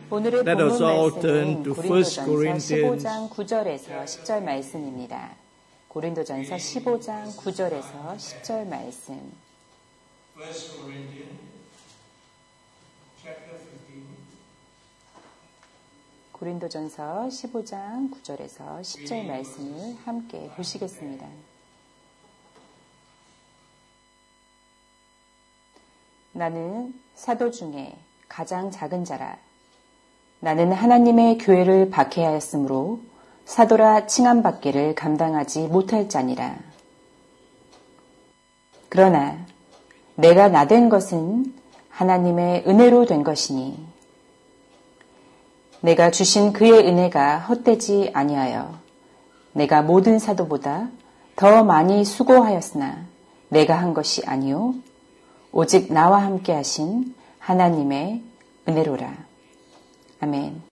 오늘의 Let us 본문 all turn 말씀은 to 1 고린도전서 Corinthians 15장 9절에서 10절 말씀입니다. 고린도전서 15장 9절에서 10절 말씀. 1 Corinthians chapter 15. 고린도전서 15장 9절에서 10절 말씀을 함께 보시겠습니다. 나는 사도 중에 가장 작은 자라. 나는 하나님의 교회를 박해하였으므로 사도라 칭함받기를 감당하지 못할 자니라. 그러나 내가 나된 것은 하나님의 은혜로 된 것이니 내가 주신 그의 은혜가 헛되지 아니하여 내가 모든 사도보다 더 많이 수고하였으나 내가 한 것이 아니요 오직 나와 함께 하신 하나님의 은혜로라. 아멘.